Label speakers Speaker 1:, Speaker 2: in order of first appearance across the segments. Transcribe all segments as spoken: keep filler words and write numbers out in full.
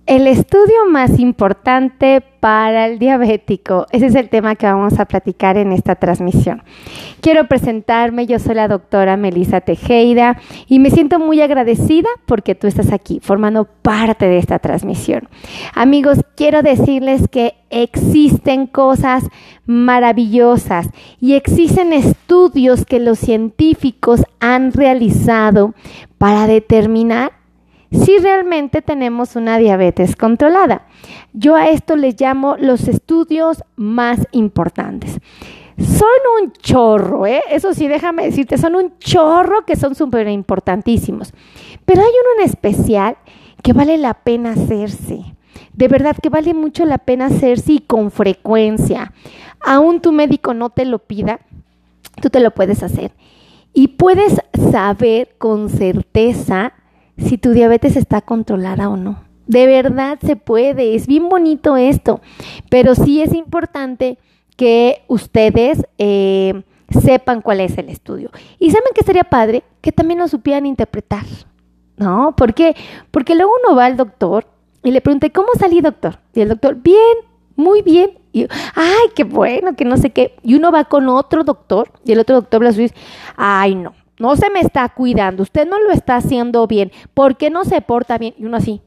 Speaker 1: El estudio más importante para el diabético. Ese es el tema que vamos a platicar en esta transmisión. Quiero presentarme, yo soy la doctora Melissa Tejeda y me siento muy agradecida porque tú estás aquí formando parte de esta transmisión. Amigos, quiero decirles que existen cosas maravillosas y existen estudios que los científicos han realizado para determinar si realmente tenemos una diabetes controlada. Yo a esto les llamo los estudios más importantes. Son un chorro, ¿eh? Eso sí, déjame decirte, son un chorro que son súper importantísimos. Pero hay uno en especial que vale la pena hacerse. De verdad que vale mucho la pena hacerse y con frecuencia. Aún tu médico no te lo pida, tú te lo puedes hacer. Y puedes saber con certeza si tu diabetes está controlada o no. De verdad se puede, es bien bonito esto, pero sí es importante que ustedes eh, sepan cuál es el estudio. Y saben que sería padre que también lo supieran interpretar, ¿no? ¿Por qué? Porque luego uno va al doctor y le pregunta, ¿cómo salí, doctor? Y el doctor, bien, muy bien. Y, ay, qué bueno, que no sé qué. Y uno va con otro doctor y el otro doctor le dice, ay, no. No se me está cuidando, usted no lo está haciendo bien, ¿por qué no se porta bien? Y uno así,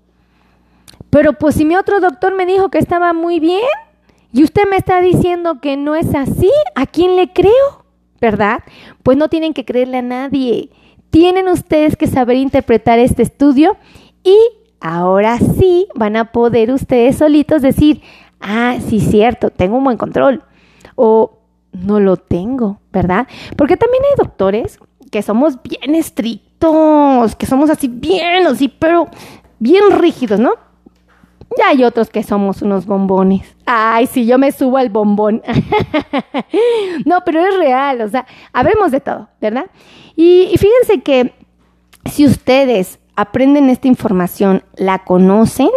Speaker 1: pero pues si mi otro doctor me dijo que estaba muy bien y usted me está diciendo que no es así, ¿a quién le creo? ¿Verdad? Pues no tienen que creerle a nadie, tienen ustedes que saber interpretar este estudio y ahora sí van a poder ustedes solitos decir, ah, sí, cierto, tengo un buen control o no lo tengo, ¿verdad? Porque también hay doctores que somos bien estrictos, que somos así bien, así, pero bien rígidos, ¿no? Y hay otros que somos unos bombones. Ay, sí, yo me subo al bombón. No, pero es real, o sea, hablemos de todo, ¿verdad? Y, y fíjense que si ustedes aprenden esta información, la conocen,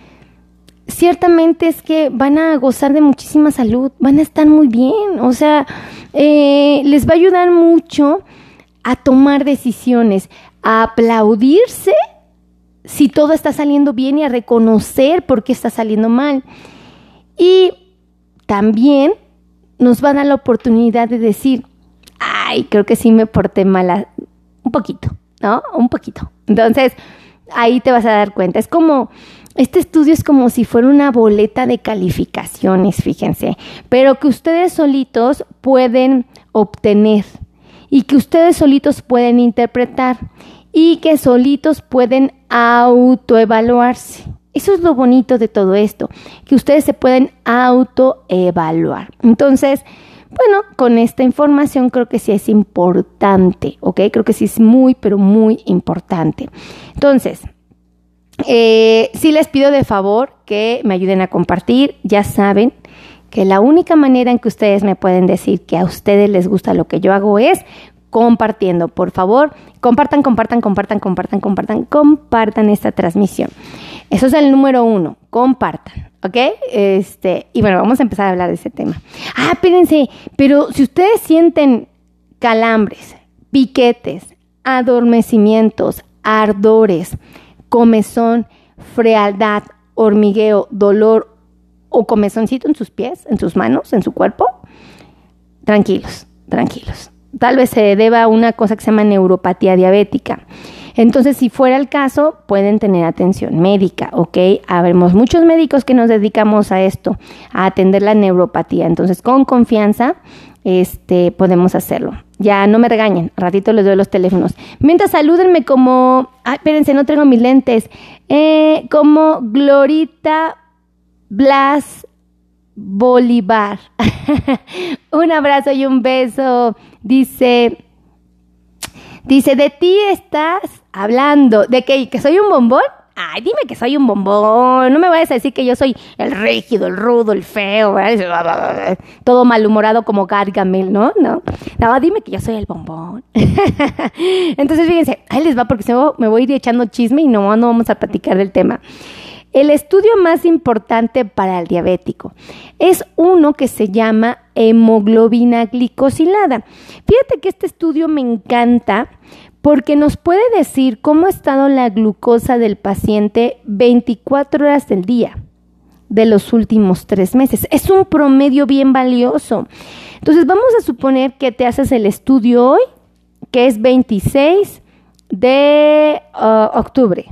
Speaker 1: ciertamente es que van a gozar de muchísima salud, van a estar muy bien, o sea, eh, les va a ayudar mucho a tomar decisiones, a aplaudirse si todo está saliendo bien y a reconocer por qué está saliendo mal. Y también nos va a dar la oportunidad de decir, ay, creo que sí me porté mal, un poquito, ¿no? Un poquito. Entonces, ahí te vas a dar cuenta. Es como, este estudio es como si fuera una boleta de calificaciones, fíjense, pero que ustedes solitos pueden obtener y que ustedes solitos pueden interpretar y que solitos pueden autoevaluarse. Eso es lo bonito de todo esto, que ustedes se pueden autoevaluar. Entonces, bueno, con esta información creo que sí es importante, ¿ok? Creo que sí es muy, pero muy importante. Entonces, eh, sí les pido de favor que me ayuden a compartir. Ya saben que la única manera en que ustedes me pueden decir que a ustedes les gusta lo que yo hago es compartiendo. Por favor, compartan, compartan, compartan, compartan, compartan, compartan esta transmisión. Eso es el número uno, compartan, ¿ok? Este, y bueno, vamos a empezar a hablar de ese tema. Ah, espérense, pero si ustedes sienten calambres, piquetes, adormecimientos, ardores, comezón, frialdad, hormigueo, dolor o comezoncito en sus pies, en sus manos, en su cuerpo, tranquilos, tranquilos. Tal vez se deba a una cosa que se llama neuropatía diabética. Entonces, si fuera el caso, pueden tener atención médica, ¿ok? Habemos muchos médicos que nos dedicamos a esto, a atender la neuropatía. Entonces, con confianza, este, podemos hacerlo. Ya no me regañen, al ratito les doy los teléfonos. Mientras, salúdenme como, ay, espérense, no traigo mis lentes, eh, como Glorita Blas Bolívar. Un abrazo y un beso. Dice, dice, de ti estás hablando, ¿de qué? ¿Que soy un bombón? Ay, dime que soy un bombón, no me vayas a decir que yo soy el rígido, el rudo, el feo, ¿verdad? Todo malhumorado como Gargamel, ¿no? No, no, dime que yo soy el bombón. Entonces, fíjense, ahí les va porque si no me voy a ir echando chisme y no, no vamos a platicar del tema. El estudio más importante para el diabético es uno que se llama hemoglobina glicosilada. Fíjate que este estudio me encanta porque nos puede decir cómo ha estado la glucosa del paciente veinticuatro horas del día de los últimos tres meses. Es un promedio bien valioso. Entonces vamos a suponer que te haces el estudio hoy, que es veintiséis de uh, octubre.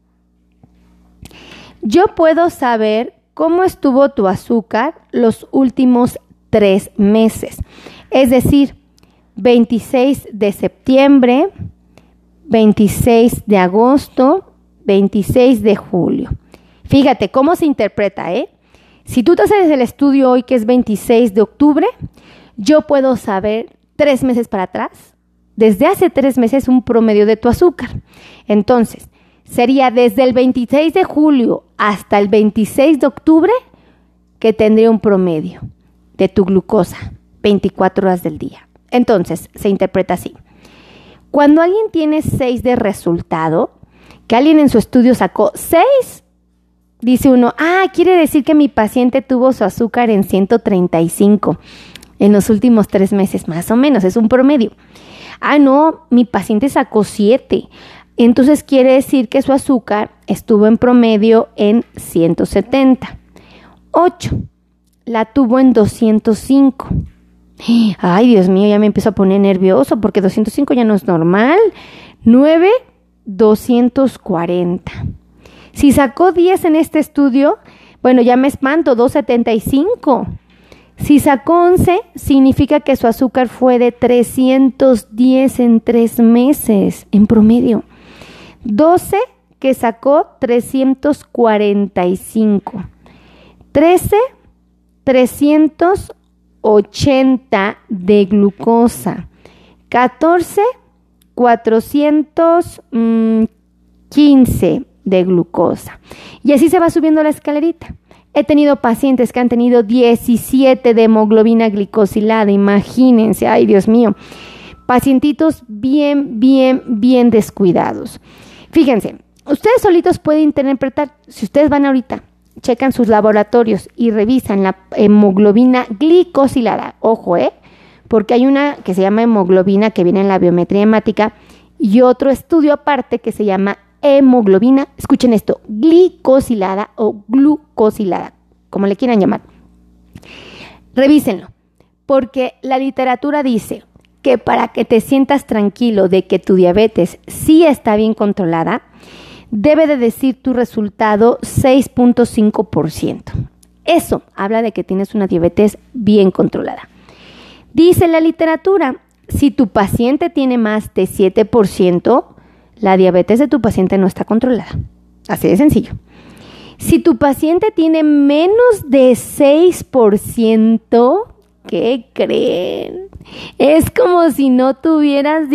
Speaker 1: Yo puedo saber cómo estuvo tu azúcar los últimos tres meses. Es decir, veintiséis de septiembre, veintiséis de agosto, veintiséis de julio. Fíjate cómo se interpreta, ¿eh? Si tú te haces el estudio hoy, que es veintiséis de octubre, yo puedo saber tres meses para atrás, desde hace tres meses, un promedio de tu azúcar. Entonces, sería desde el veintiséis de julio hasta el veintiséis de octubre que tendría un promedio de tu glucosa, veinticuatro horas del día. Entonces, se interpreta así. Cuando alguien tiene seis de resultado, que alguien en su estudio sacó seis, dice uno, ah, quiere decir que mi paciente tuvo su azúcar en ciento treinta y cinco en los últimos tres meses, más o menos, es un promedio. Ah, no, mi paciente sacó siete. Entonces quiere decir que su azúcar estuvo en promedio en ciento setenta. ocho, la tuvo en doscientos cinco. Ay, Dios mío, ya me empiezo a poner nervioso porque doscientos cinco ya no es normal. nueve, doscientos cuarenta. Si sacó diez en este estudio, bueno, ya me espanto, doscientos setenta y cinco. Si sacó once, significa que su azúcar fue de trescientos diez en tres meses, en promedio. doce, que sacó trescientos cuarenta y cinco. trece, trescientos ochenta de glucosa. catorce, cuatrocientos quince de glucosa. Y así se va subiendo la escalerita. He tenido pacientes que han tenido diecisiete de hemoglobina glicosilada, imagínense, ay Dios mío, pacientitos bien, bien, bien descuidados. Fíjense, ustedes solitos pueden interpretar, si ustedes van ahorita, checan sus laboratorios y revisan la hemoglobina glicosilada, ojo, eh, porque hay una que se llama hemoglobina que viene en la biometría hemática y otro estudio aparte que se llama hemoglobina, escuchen esto, glicosilada o glucosilada, como le quieran llamar. Revísenlo, porque la literatura dice que para que te sientas tranquilo de que tu diabetes sí está bien controlada, debe de decir tu resultado seis punto cinco por ciento. Eso habla de que tienes una diabetes bien controlada. Dice la literatura, si tu paciente tiene más de siete por ciento, la diabetes de tu paciente no está controlada. Así de sencillo. Si tu paciente tiene menos de seis por ciento, ¿qué creen? Es como si no tuvieras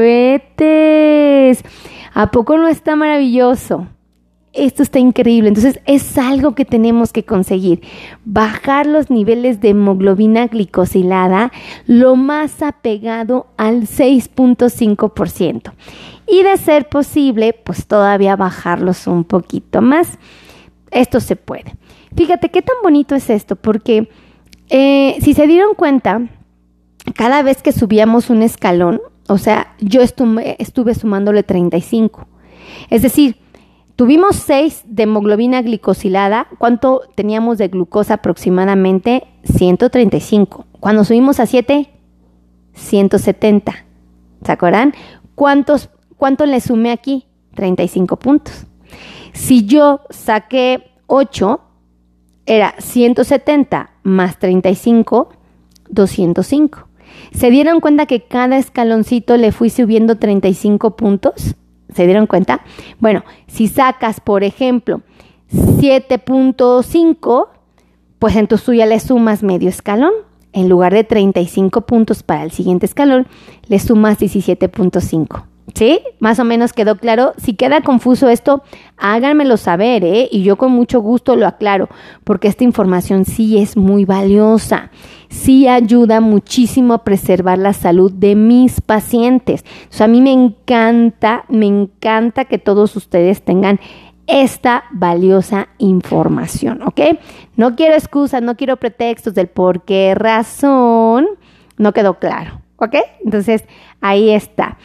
Speaker 1: diabetes. ¿A poco no está maravilloso? Esto está increíble. Entonces es algo que tenemos que conseguir. Bajar los niveles de hemoglobina glicosilada lo más apegado al seis punto cinco por ciento. Y de ser posible, pues todavía bajarlos un poquito más. Esto se puede. Fíjate qué tan bonito es esto, porque eh, si se dieron cuenta, cada vez que subíamos un escalón, o sea, yo estuve, estuve sumándole treinta y cinco. Es decir, tuvimos seis de hemoglobina glicosilada. ¿Cuánto teníamos de glucosa aproximadamente? ciento treinta y cinco. Cuando subimos a siete, ciento setenta. ¿Se acuerdan? ¿Cuántos, cuánto le sumé aquí? treinta y cinco puntos. Si yo saqué ocho, era ciento setenta más treinta y cinco, doscientos cinco. ¿Se dieron cuenta que cada escaloncito le fui subiendo treinta y cinco puntos? ¿Se dieron cuenta? Bueno, si sacas, por ejemplo, siete punto cinco, pues entonces tú ya le sumas medio escalón. En lugar de treinta y cinco puntos para el siguiente escalón, le sumas diecisiete punto cinco. ¿Sí? Más o menos quedó claro. Si queda confuso esto, háganmelo saber, ¿eh? Y yo con mucho gusto lo aclaro, porque esta información sí es muy valiosa. Sí ayuda muchísimo a preservar la salud de mis pacientes. O sea, a mí me encanta, me encanta que todos ustedes tengan esta valiosa información, ¿ok? No quiero excusas, no quiero pretextos del por qué razón no quedó claro, ¿ok? Entonces, ahí está.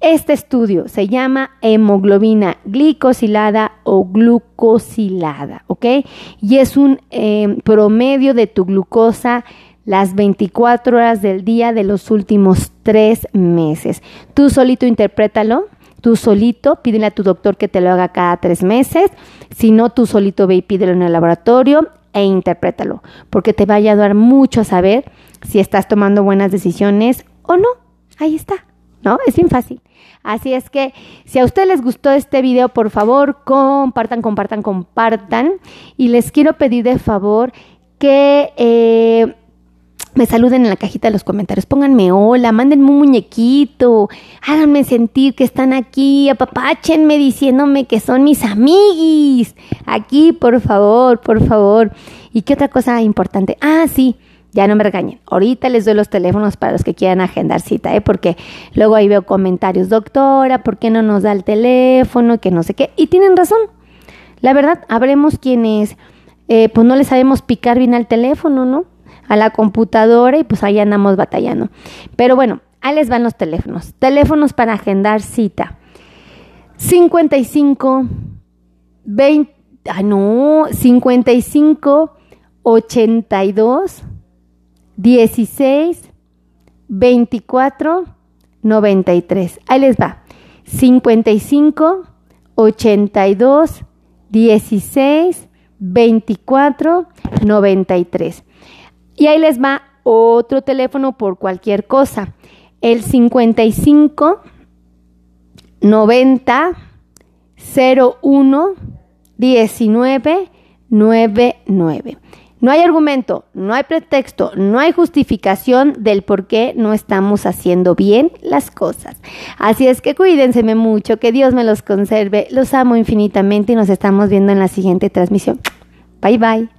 Speaker 1: Este estudio se llama hemoglobina glicosilada o glucosilada, ¿ok? Y es un eh, promedio de tu glucosa las veinticuatro horas del día de los últimos tres meses. Tú solito interprétalo, tú solito, pídele a tu doctor que te lo haga cada tres meses. Si no, tú solito ve y pídelo en el laboratorio e interprétalo, porque te va a ayudar mucho a saber si estás tomando buenas decisiones o no. Ahí está, ¿no? Es bien fácil. Así es que si a ustedes les gustó este video, por favor, compartan, compartan, compartan. Y les quiero pedir de favor que eh, me saluden en la cajita de los comentarios. Pónganme hola, mándenme un muñequito, háganme sentir que están aquí, apapáchenme diciéndome que son mis amiguis. Aquí, por favor, por favor. ¿Y qué otra cosa importante? Ah, sí. Ya no me regañen. Ahorita les doy los teléfonos para los que quieran agendar cita, ¿eh? Porque luego ahí veo comentarios, doctora, ¿por qué no nos da el teléfono? Que no sé qué. Y tienen razón. La verdad, habremos quienes eh, pues no le sabemos picar bien al teléfono, ¿no? A la computadora y pues ahí andamos batallando. Pero bueno, ahí les van los teléfonos. Teléfonos para agendar cita. cincuenta y cinco, veinte, ah no, cincuenta y cinco, ochenta y dos, dieciséis, veinticuatro, noventa y tres. Ahí les va. cincuenta y cinco, ochenta y dos, dieciséis, veinticuatro, noventa y tres. Y ahí les va otro teléfono por cualquier cosa. El cincuenta y cinco, noventa, cero uno, diecinueve, noventa y nueve. No hay argumento, no hay pretexto, no hay justificación del por qué no estamos haciendo bien las cosas. Así es que cuídense mucho, que Dios me los conserve. Los amo infinitamente y nos estamos viendo en la siguiente transmisión. Bye, bye.